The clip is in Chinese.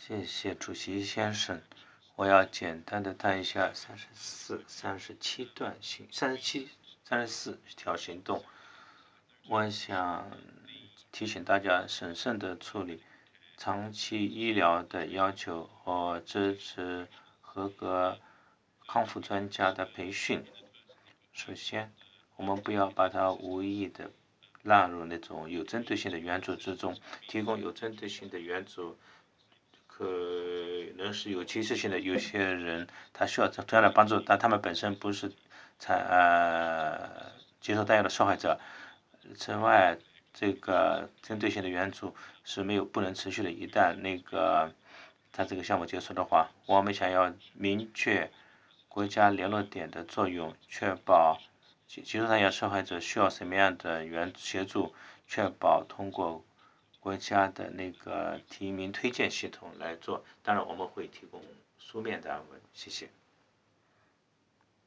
谢谢主席先生。我要简单的谈一下34条行动。我想提醒大家审慎的处理长期医疗的要求和支持合格康复专家的培训。首先，我们不要把它无意的纳入那种有针对性的援助之中，提供有针对性的援助可能是有歧视性的。有些人他需要这样的帮助，但他们本身不是接受弹药的受害者。此外，这个针对性的援助是不能持续的。一旦他这个项目结束的话，我们想要明确国家联络点的作用，确保接受弹药受害者需要什么样的协助，确保通过国家的提名推荐系统来做。当然，我们会提供书面的安文。谢谢。